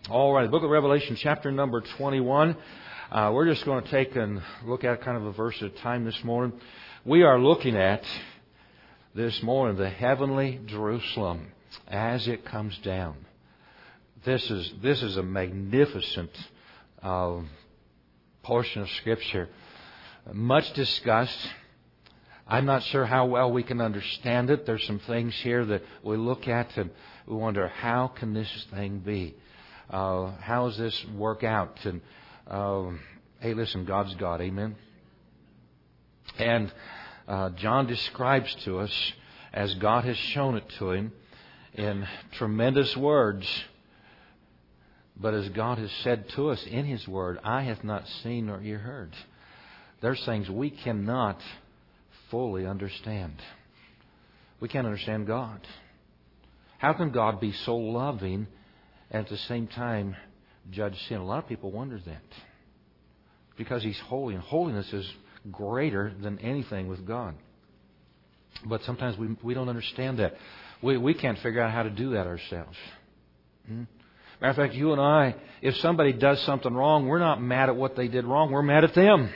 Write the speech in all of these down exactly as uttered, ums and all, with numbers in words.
All right, the book of Revelation, chapter number twenty-one. Uh, we're just going to take and look at kind of a verse at a time this morning. We are looking at this morning the heavenly Jerusalem as it comes down. This is this is a magnificent uh, portion of Scripture, much discussed. I'm not sure how well we can understand it. There's some things here that we look at and we wonder, how can this thing be? Uh, how does this work out? And uh, hey, listen, God's God, amen. And uh, John describes to us, as God has shown it to him, in tremendous words. But as God has said to us in His Word, eye hath not seen nor ear heard. There's things we cannot fully understand. We can't understand God. How can God be so loving and at the same time judge sin? A lot of people wonder that. Because He's holy, and holiness is greater than anything with God. But sometimes we we don't understand that. We we can't figure out how to do that ourselves. Hmm? Matter of fact, you and I, if somebody does something wrong, we're not mad at what they did wrong. We're mad at them.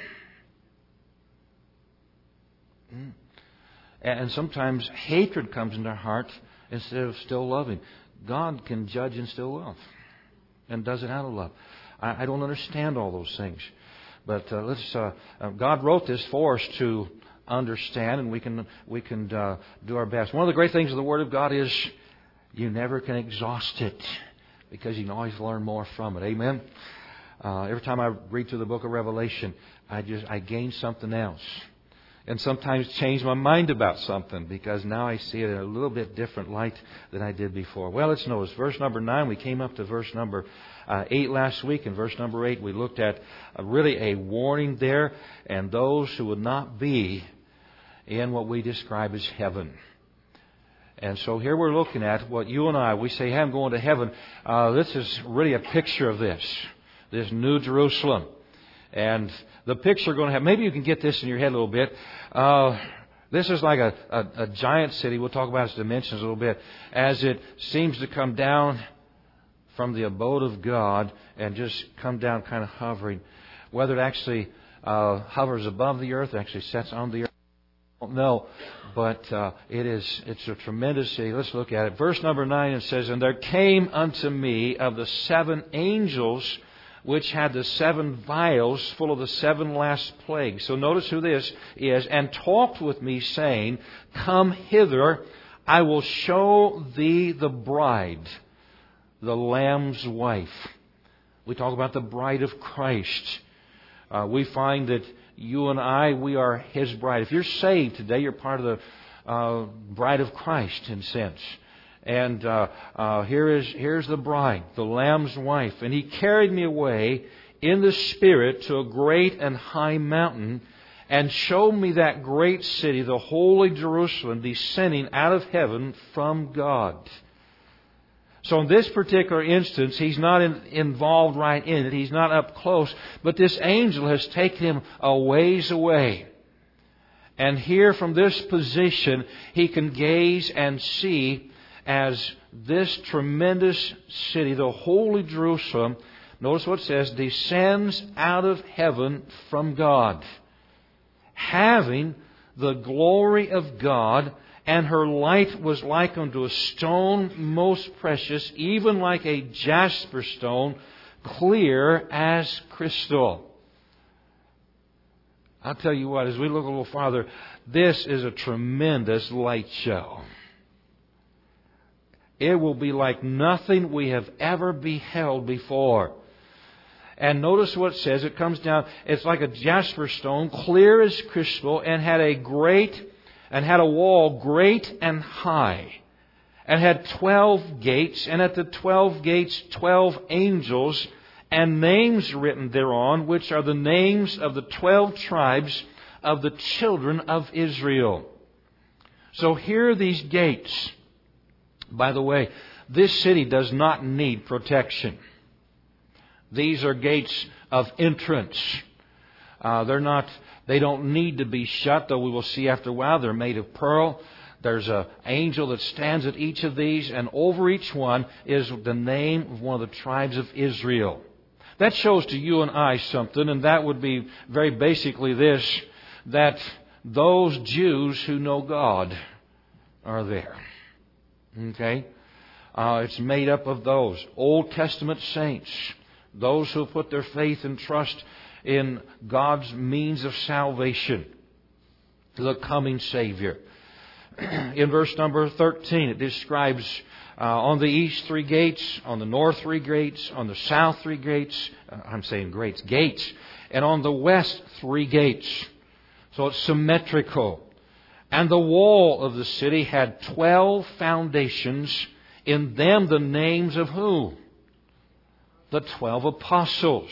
Hmm? And sometimes hatred comes into our heart instead of still loving. God can judge and still love, and does it out of love. I, I don't understand all those things, but uh, let's. Uh, uh, God wrote this for us to understand, and we can we can uh, do our best. One of the great things of the Word of God is you never can exhaust it, because you can always learn more from it. Amen. Uh, every time I read through the book of Revelation, I just I gain something else. And sometimes change my mind about something, because now I see it in a little bit different light than I did before. Well, let's notice verse number nine. We came up to verse number uh, eight last week. In verse number eight, we looked at uh, really a warning there, and those who would not be in what we describe as heaven. And so here we're looking at what you and I, we say, hey, I'm going to heaven. Uh, this is really a picture of this, this New Jerusalem. And the picture we're going to have, maybe you can get this in your head a little bit. Uh, this is like a, a, a giant city. We'll talk about its dimensions a little bit. As it seems to come down from the abode of God and just come down kind of hovering. Whether it actually uh, hovers above the earth, or actually sets on the earth, I don't know. But uh, it is, it's a tremendous city. Let's look at it. Verse number nine, it says, And there came unto me of the seven angels which had the seven vials full of the seven last plagues. So notice who this is. And talked with me, saying, Come hither, I will show thee the bride, the Lamb's wife. We talk about the bride of Christ. Uh, we find that you and I, we are His bride. If you're saved today, you're part of the uh, bride of Christ in a sense. And uh, uh, here is here's the bride, the Lamb's wife. And He carried me away in the Spirit to a great and high mountain, and showed me that great city, the holy Jerusalem, descending out of heaven from God. So in this particular instance, He's not in, involved right in it. He's not up close. But this angel has taken Him a ways away. And here from this position, he can gaze and see as this tremendous city, the holy Jerusalem, notice what it says, descends out of heaven from God, having the glory of God, and her light was like unto a stone most precious, even like a jasper stone, clear as crystal. I'll tell you what, as we look a little farther, this is a tremendous light show. It will be like nothing we have ever beheld before. And notice what it says. It comes down, it's like a jasper stone, clear as crystal, and had a great, and had a wall great and high, and had twelve gates, and at the twelve gates twelve angels, and names written thereon, which are the names of the twelve tribes of the children of Israel. So here are these gates. By the way, this city does not need protection. These are gates of entrance. Uh, they're not. They don't need to be shut, though we will see after a while they're made of pearl. There's an angel that stands at each of these, and over each one is the name of one of the tribes of Israel. That shows to you and I something, and that would be very basically this, that those Jews who know God are there. Okay? Uh, it's made up of those Old Testament saints, those who put their faith and trust in God's means of salvation, the coming Savior. In verse number thirteen, it describes uh, on the east three gates, on the north three gates, on the south three gates. Uh, I'm saying gates, gates, and on the west three gates. So it's symmetrical. And the wall of the city had twelve foundations. In them the names of who? The twelve apostles.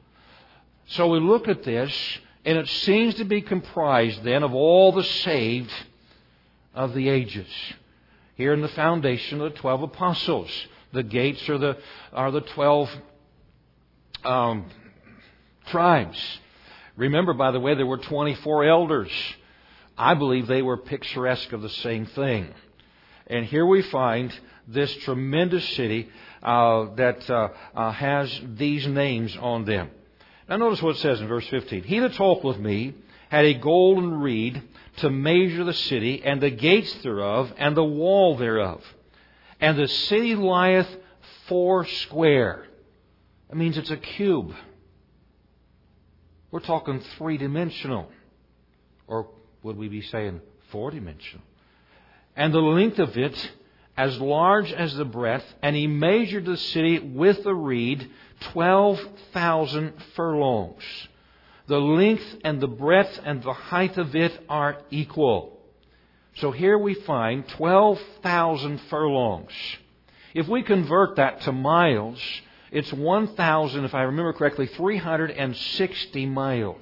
So we look at this, and it seems to be comprised then of all the saved of the ages. Here in the foundation of the twelve apostles. The gates are the are the twelve um, tribes. Remember, by the way, there were twenty-four elders. I believe they were picturesque of the same thing. And here we find this tremendous city uh, that uh, uh, has these names on them. Now notice what it says in verse fifteen. He that talked with me had a golden reed to measure the city, and the gates thereof, and the wall thereof. And the city lieth foursquare. That means it's a cube. We're talking three-dimensional. Or would we be saying four-dimensional? And the length of it as large as the breadth, and he measured the city with the reed twelve thousand furlongs. The length and the breadth and the height of it are equal. So here we find twelve thousand furlongs. If we convert that to miles, it's one thousand, if I remember correctly, three hundred sixty miles.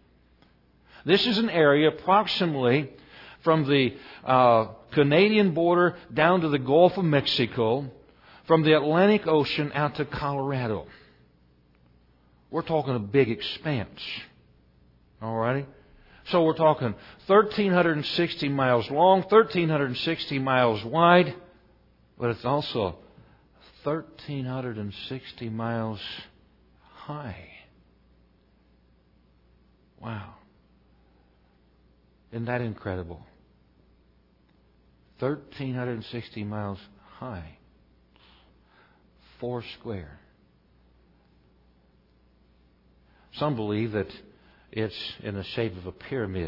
This is an area approximately from the uh, Canadian border down to the Gulf of Mexico, from the Atlantic Ocean out to Colorado. We're talking a big expanse. Alrighty? So we're talking one thousand three hundred sixty miles long, one thousand three hundred sixty miles wide, but it's also one thousand three hundred sixty miles high. Wow. Isn't that incredible? one thousand three hundred sixty miles high. Four square. Some believe that it's in the shape of a pyramid.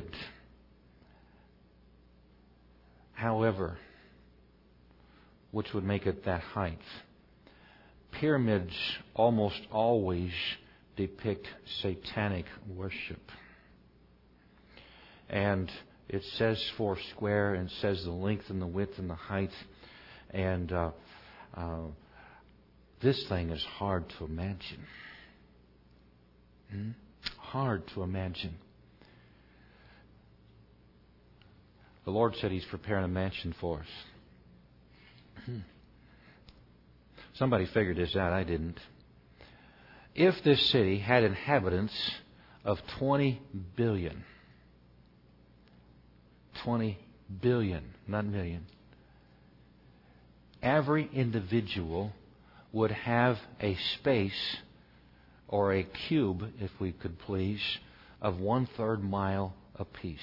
However, which would make it that height. Pyramids almost always depict satanic worship. And it says four square, and says the length and the width and the height. And uh, uh, this thing is hard to imagine. Hmm? Hard to imagine. The Lord said He's preparing a mansion for us. Hmm. Somebody figured this out. I didn't. If this city had inhabitants of twenty billion, twenty billion, not million, every individual would have a space or a cube, if we could please, of one-third mile apiece.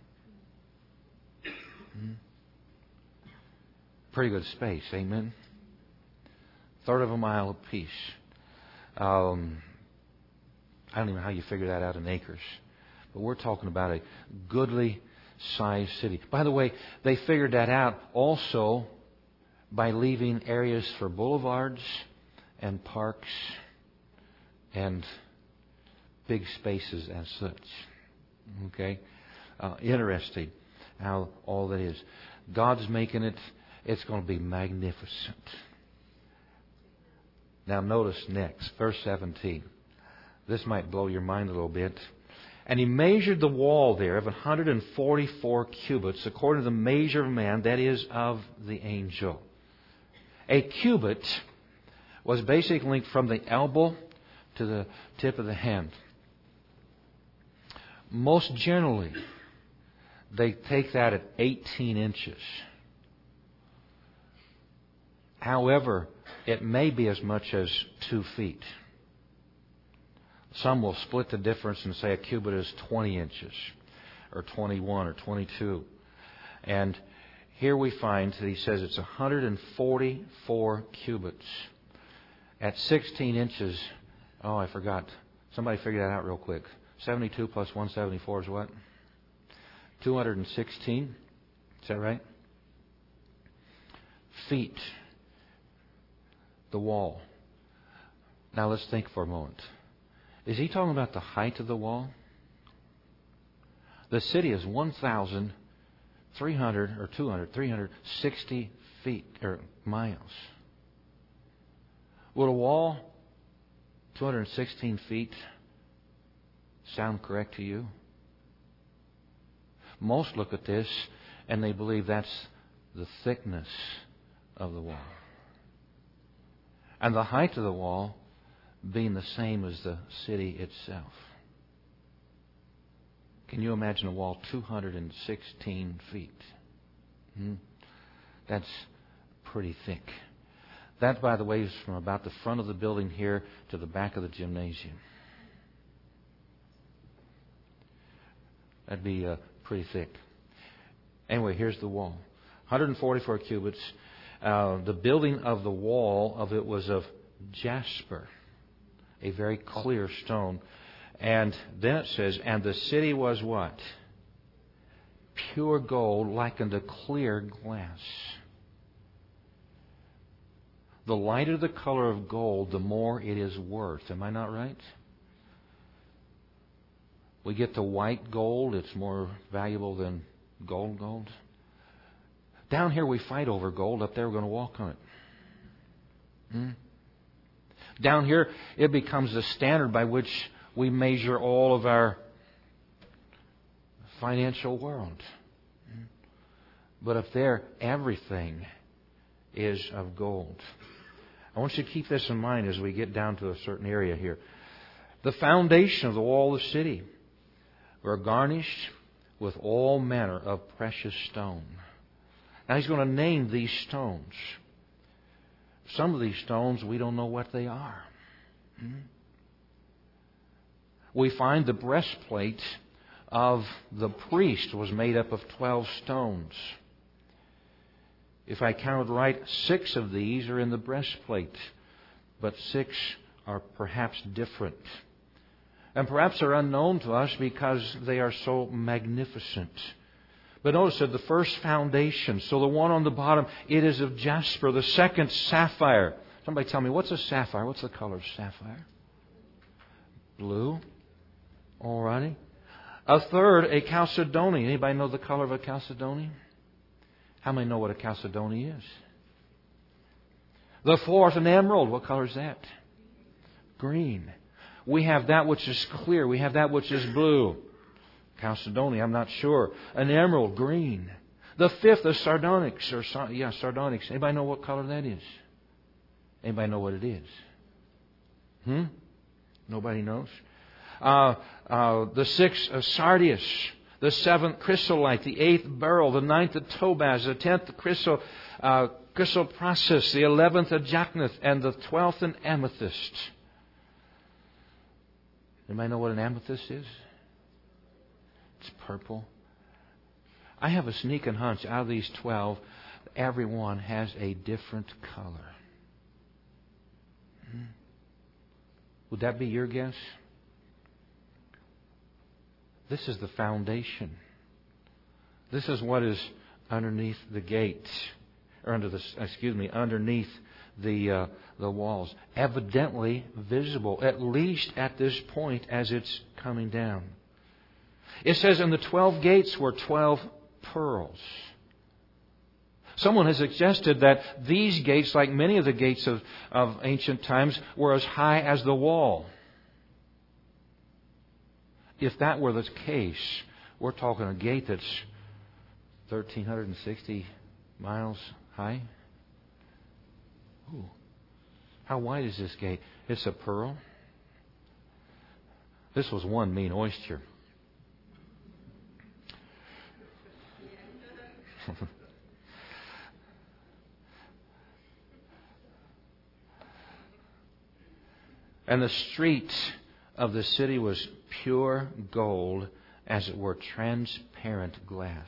Hmm? Pretty good space, amen? Third of a mile apiece. Um, I don't even know how you figure that out in acres. But we're talking about a goodly sized city. By the way, they figured that out also by leaving areas for boulevards and parks and big spaces as such. Okay? Uh, interesting how all that is. God's making it, it's going to be magnificent. Now notice next, verse seventeen. This might blow your mind a little bit. And he measured the wall there of one hundred forty-four cubits, according to the measure of man, that is, of the angel. A cubit was basically from the elbow to the tip of the hand. Most generally, they take that at eighteen inches. However, it may be as much as two feet. Some will split the difference and say a cubit is twenty inches, or twenty-one, or twenty-two. And here we find that he says it's one hundred forty-four cubits. At sixteen inches, oh, I forgot. Somebody figure that out real quick. seventy-two plus one hundred seventy-four is what? two hundred sixteen. Is that right? Feet. The wall. Now let's think for a moment. Is he talking about the height of the wall? The city is one thousand three hundred or two hundred, three hundred sixty feet or miles. Would a wall two hundred sixteen feet sound correct to you? Most look at this and they believe that's the thickness of the wall. And the height of the wall being the same as the city itself. Can you imagine a wall two hundred sixteen feet? Hmm? That's pretty thick. That, by the way, is from about the front of the building here to the back of the gymnasium. That'd be uh, pretty thick. Anyway, here's the wall. one hundred forty-four cubits. Uh, the building of the wall of it was of jasper, a very clear stone. And then it says, and the city was what? Pure gold, like unto clear glass. The lighter the color of gold, the more it is worth. Am I not right? We get the white gold, it's more valuable than gold gold. Down here we fight over gold. Up there we're going to walk on it. Hmm? Down here it becomes the standard by which we measure all of our financial world. Hmm? But up there everything is of gold. I want you to keep this in mind as we get down to a certain area here. The foundation of the wall of the city were garnished with all manner of precious stone. Now he's going to name these stones. Some of these stones, we don't know what they are. Hmm? We find the breastplate of the priest was made up of twelve stones. If I counted right, six of these are in the breastplate, but six are perhaps different. And perhaps they're unknown to us because they are so magnificent. But notice that the first foundation, so the one on the bottom, it is of jasper. The second, sapphire. Somebody tell me, what's a sapphire? What's the color of sapphire? Blue. Alrighty. A third, a chalcedony. Anybody know the color of a chalcedony? How many know what a chalcedony is? The fourth, an emerald. What color is that? Green. We have that which is clear. We have that which is blue. Chalcedony, I'm not sure. An emerald, green. The fifth, a sardonyx, or yeah, sardonyx. Anybody know what color that is? Anybody know what it is? Hmm? Nobody knows. Uh, uh, the sixth, a sardius. The seventh, chrysolite. The eighth, beryl. The ninth, a topaz. The tenth, a chrysol, uh, chrysoprasus. The eleventh, a jacinth. And the twelfth, an amethyst. Anybody know what an amethyst is? It's purple. I have a sneaking hunch out of these twelve, every one has a different color. Hmm. Would that be your guess? This is the foundation. This is what is underneath the gate, or under the excuse me, underneath the uh, the walls. Evidently visible, at least at this point as it's coming down. It says, and the twelve gates were twelve pearls. Someone has suggested that these gates, like many of the gates of, of ancient times, were as high as the wall. If that were the case, we're talking a gate that's one thousand three hundred sixty miles high. Ooh. How wide is this gate? It's a pearl. This was one mean oyster. And the street of the city was pure gold, as it were transparent glass.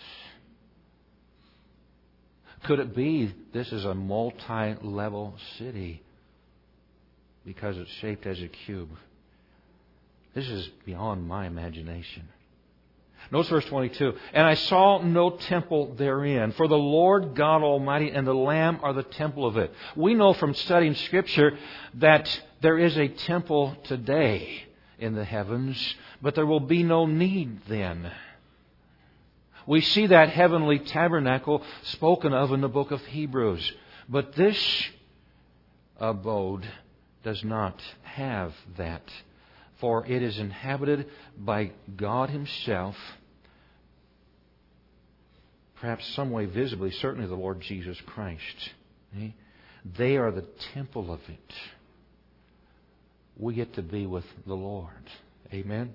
Could it be this is a multi-level city because it's shaped as a cube? This is beyond my imagination. Notice verse twenty-two. And I saw no temple therein, for the Lord God Almighty and the Lamb are the temple of it. We know from studying Scripture that there is a temple today in the heavens, but there will be no need then. We see that heavenly tabernacle spoken of in the book of Hebrews. But this abode does not have that, for it is inhabited by God Himself, perhaps some way visibly, certainly the Lord Jesus Christ. They are the temple of it. We get to be with the Lord. Amen?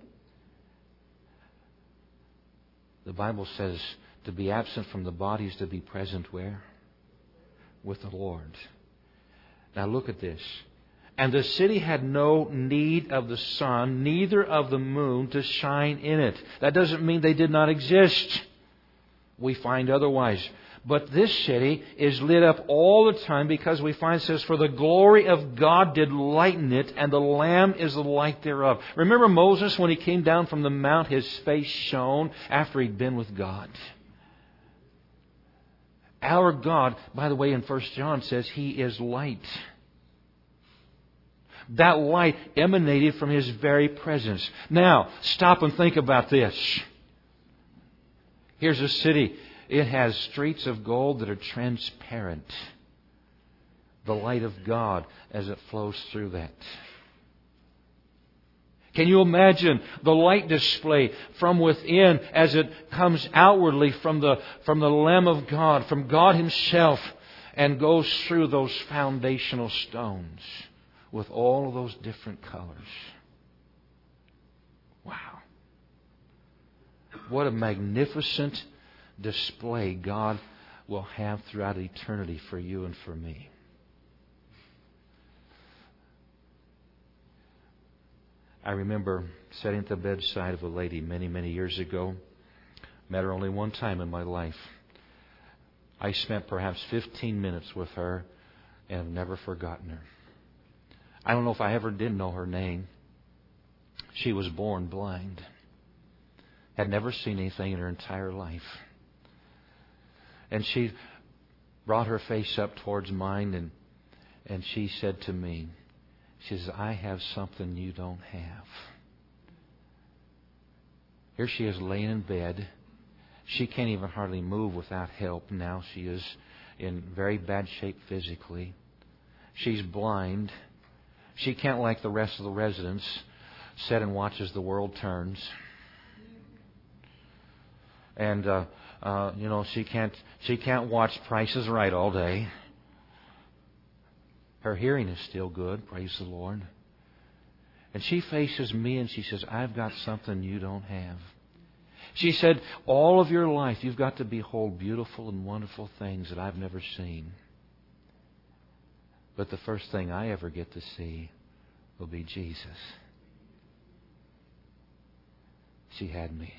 The Bible says to be absent from the body is to be present where? With the Lord. Now look at this. And the city had no need of the sun, neither of the moon to shine in it. That doesn't mean they did not exist. We find otherwise. But this city is lit up all the time because we find it says, for the glory of God did lighten it, and the Lamb is the light thereof. Remember Moses when he came down from the mount, his face shone after he'd been with God. Our God, by the way, in First John says He is light. That light emanated from His very presence. Now, stop and think about this. Here's a city. It has streets of gold that are transparent. The light of God as it flows through that. Can you imagine the light display from within as it comes outwardly from the, from the Lamb of God, from God Himself, and goes through those foundational stones with all of those different colors? Wow. What a magnificent display God will have throughout eternity for you and for me. I remember sitting at the bedside of a lady many, many years ago. Met her only one time in my life. I spent perhaps fifteen minutes with her and have never forgotten her. I don't know if I ever did know her name. She was born blind. Had never seen anything in her entire life. And she brought her face up towards mine and and she said to me, she says, I have something you don't have. Here she is laying in bed. She can't even hardly move without help now. She is in very bad shape physically. She's blind. She can't, like the rest of the residents, sit and watch as the world turns. And uh, uh, you know, she can't she can't watch Price is Right all day. Her hearing is still good, praise the Lord. And she faces me and she says, I've got something you don't have. She said, all of your life you've got to behold beautiful and wonderful things that I've never seen. But the first thing I ever get to see will be Jesus. She had me.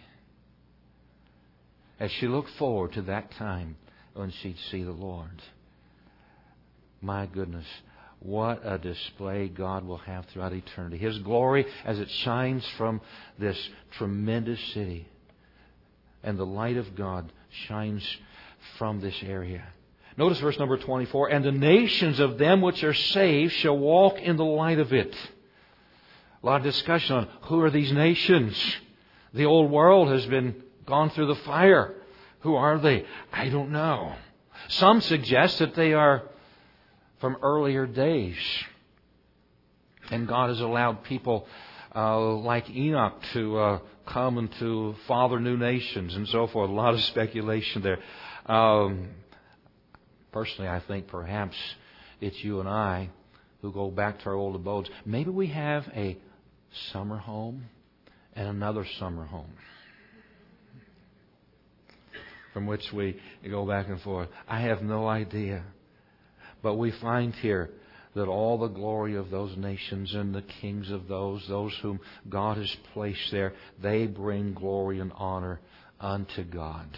As she looked forward to that time when she'd see the Lord. My goodness, what a display God will have throughout eternity. His glory as it shines from this tremendous city. And the light of God shines from this area. Notice verse number twenty-four. And the nations of them which are saved shall walk in the light of it. A lot of discussion on who are these nations. The old world has been gone through the fire. Who are they? I don't know. Some suggest that they are from earlier days. And God has allowed people uh, like Enoch to uh, come and to father new nations and so forth. A lot of speculation there. Um, personally, I think perhaps it's you and I who go back to our old abodes. Maybe we have a summer home and another summer home. from which we go back and forth. I have no idea. But we find here that all the glory of those nations and the kings of those, those whom God has placed there, they bring glory and honor unto God.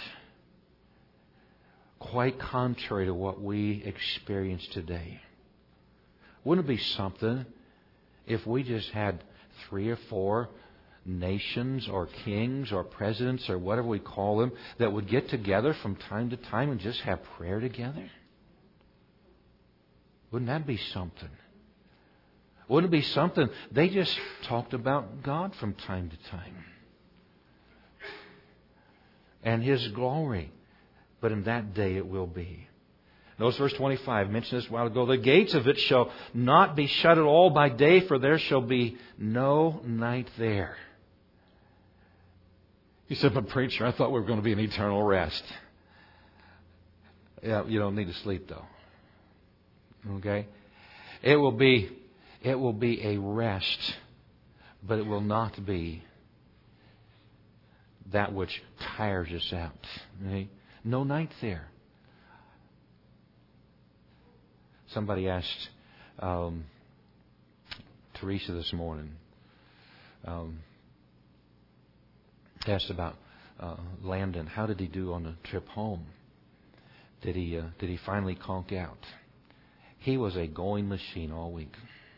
Quite contrary to what we experience today. Wouldn't it be something if we just had three or four nations or kings or presidents or whatever we call them that would get together from time to time and just have prayer together? Wouldn't that be something? Wouldn't it be something? They just talked about God from time to time. And His glory. But in that day it will be. Notice verse twenty-five. I mentioned this a while ago. The gates of it shall not be shut at all by day, for there shall be no night there. You said, but preacher, I thought we were going to be in eternal rest. Yeah, you don't need to sleep though. Okay? It will be it will be a rest, but it will not be that which tires us out. Okay? No night there. Somebody asked um, Teresa this morning, um, asked about uh, Landon. How did he do on the trip home? Did he uh, did he finally conk out? He was a going machine all week.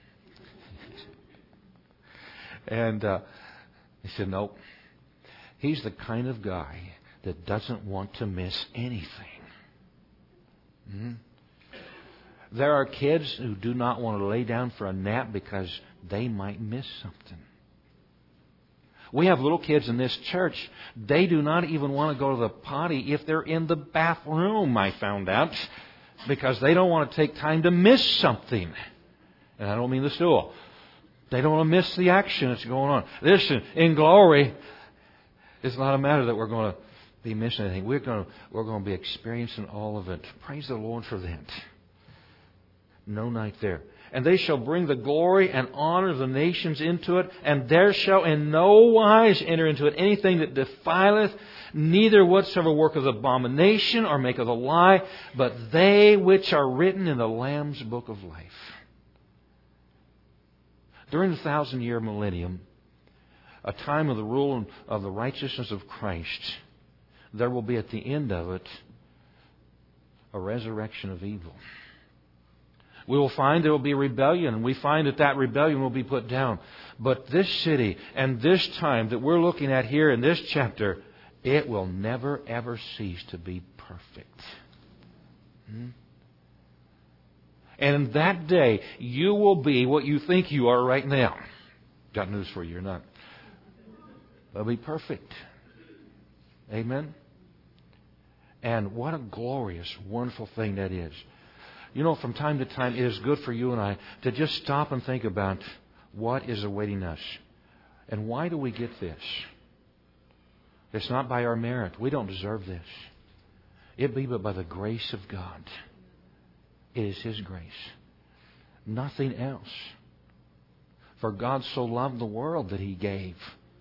and uh, he said, nope. He's the kind of guy that doesn't want to miss anything. Mm-hmm. There are kids who do not want to lay down for a nap because they might miss something. We have little kids in this church. They do not even want to go to the potty if they're in the bathroom, I found out, because they don't want to take time to miss something. And I don't mean the stool. They don't want to miss the action that's going on. Listen, in glory, it's not a matter that we're going to be missing anything. We're going to, we're going to be experiencing all of it. Praise the Lord for that. No night there. And they shall bring the glory and honor of the nations into it, and there shall in no wise enter into it anything that defileth, neither whatsoever work of abomination or make of a lie, but they which are written in the Lamb's book of life. During the thousand-year millennium, a time of the rule of the righteousness of Christ, there will be at the end of it a resurrection of evil. We will find there will be rebellion, and we find that that rebellion will be put down. But this city and this time that we're looking at here in this chapter, it will never ever cease to be perfect. Hmm? And in that day, you will be what you think you are right now. Got news for you, you're not. They'll be perfect. Amen? And what a glorious, wonderful thing that is. You know, from time to time, it is good for you and I to just stop and think about what is awaiting us. And why do we get this? It's not by our merit. We don't deserve this. It be but by the grace of God. It is His grace. Nothing else. For God so loved the world that He gave.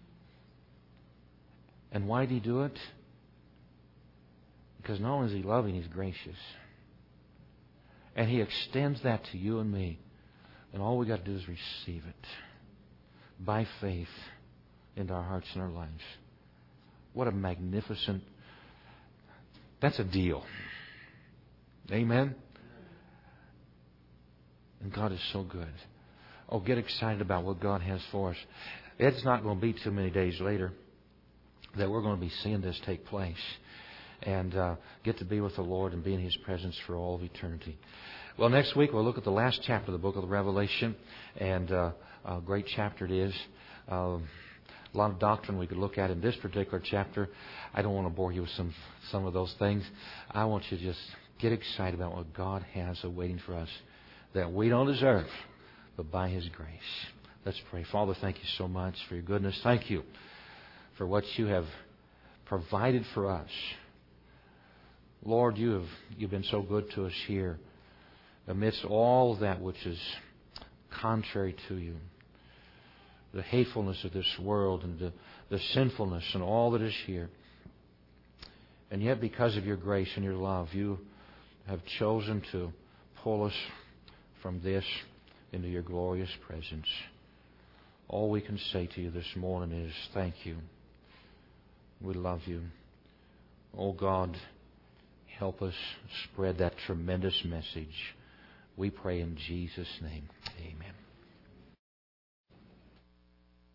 And why did He do it? Because not only is He loving, He's gracious. And He extends that to you and me. And all we got to do is receive it. By faith into our hearts and our lives. What a magnificent... That's a deal. Amen? And God is so good. Oh, get excited about what God has for us. It's not going to be too many days later that we're going to be seeing this take place. And uh, get to be with the Lord and be in His presence for all of eternity. Well, next week we'll look at the last chapter of the book of the Revelation. And uh, a great chapter it is. Uh, a lot of doctrine we could look at in this particular chapter. I don't want to bore you with some, some of those things. I want you to just get excited about what God has awaiting for us that we don't deserve, but by His grace. Let's pray. Father, thank you so much for your goodness. Thank you for what you have provided for us. Lord, you have you've been so good to us here amidst all that which is contrary to you. The hatefulness of this world and the, the sinfulness and all that is here. And yet, because of your grace and your love, you have chosen to pull us from this into your glorious presence. All we can say to you this morning is thank you. We love you. Oh God, help us spread that tremendous message. We pray in Jesus' name. Amen.